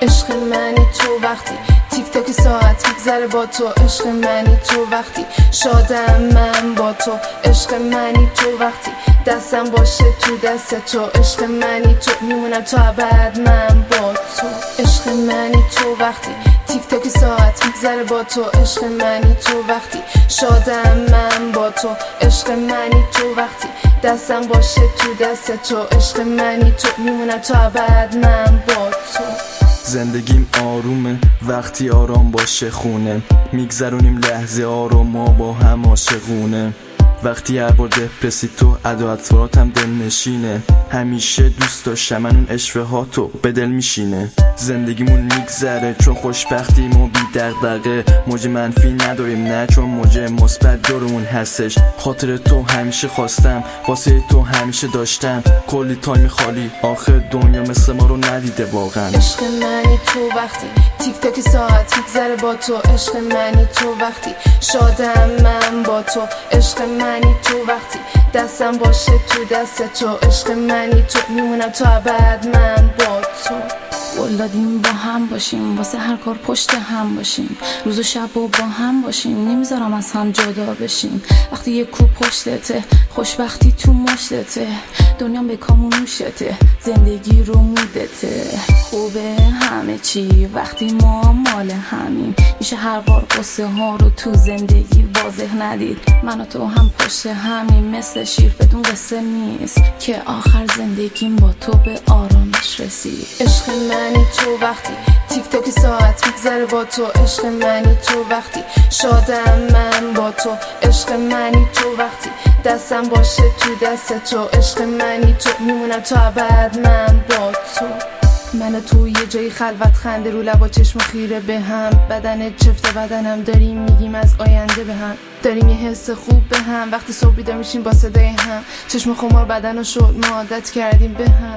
عشق منی تو وقتی تیک تاک ساعت میگذره با تو، عشق منی تو وقتی شادم من با تو، عشق منی تو وقتی دستم باشه تو دست تو، عشق منی تو میمونم تا ابد من با تو، عشق منی تو وقتی تیک تاک ساعت میگذره با تو، عشق منی تو وقتی شادم من با تو، عشق منی تو وقتی دستم باشه تو دست تو، عشق منی تو میمونم تا ابد من با تو. زندگیم آرومه وقتی آرام باشه خونه، میگذرونیم لحظه آرام ما با هم عاشقونه، وقتی هر بار دپرسی تو ادا اطفالاتم دل نشینه، همیشه دوست داشتم من اون اشوه ها تو به دل میشینه، زندگیمون میگذره چون خوشبختیم و بی دغدغه، موج منفی نداریم نه چون موج مثبت دورمون هستش، خاطر تو همیشه خواستم واسه تو همیشه داشتم، کلی تایم خالی آخر دنیا مثل ما رو ندیده واقعا. عشق منی تو وقتی تیک تاک ساعت میگذره با تو، عشق منی تو وقتی شادم من با تو، عشق منی تو وقتی دستم باشه تو دست تو، عشق منی تو میمونم تا ابد من با تو. قول دادیم با هم باشیم واسه هر کار پشت هم باشیم، روز و شب و با هم باشیم، نمیذارم از هم جدا بشیم، وقتی یک کو پشتته خوشبختی تو مشتته، دنیا به کامونوشته زندگی رو مودته، خوبه همه چی وقتی ما مال همیم، میشه هر بار قصه ها رو تو زندگی واضح ندید، من و تو هم پشت همیم مثل شیر بدون قصه نیست که آخر زندگیم با تو به آرامش رسید. عشق منی تو وقتی تیک تاک ساعت میگذره با تو، عشق منی تو وقتی شادم من با تو، عشق منی تو وقتی دستم باشه تو دست تو، عشق منی تو میمونم تا ابد من با تو. من تو یه جایی خلوت خنده رو لبا چشم خیره به هم، بدن چفت بدنم داریم میگیم از آینده به هم، داریم یه حس خوب به هم، وقتی صبح بیدار میشیم با صدای هم، چشم خمار بدن و شد ما عادت کردیم به هم.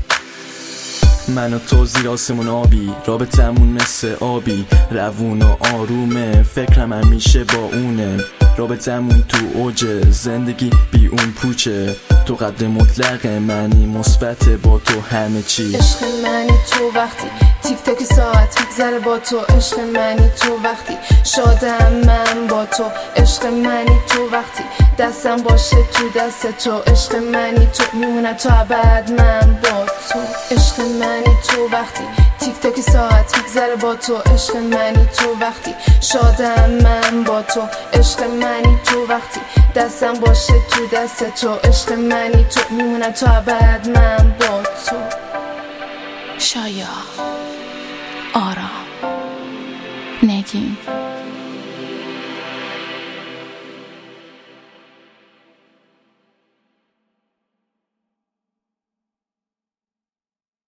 من و تو زیر آسمون آبی، رابطمون مثل آبی روون و آرومه، فکرم همیشه با اونه، رابطمون تو اوجه زندگی بی اون پوچه، تو قدر مطلق منی مثبت با تو همه چی. عشق منی تو وقتی تیک تاک ساعت میگذره با تو، عشق منی تو وقتی شادم من با تو، عشق منی تو وقتی دستم باشه تو دست تو، عشق منی تو میمونم تا ابد من با تو، عشق منی تو وقتی تیک تاک ساعت میگذره با تو، عشق منی تو وقتی شادم من با تو، عشق منی تو وقتی دستم باشه تو دست تو، عشق منی تو میمونم تا ابد من با تو. شایا، آرام، نگین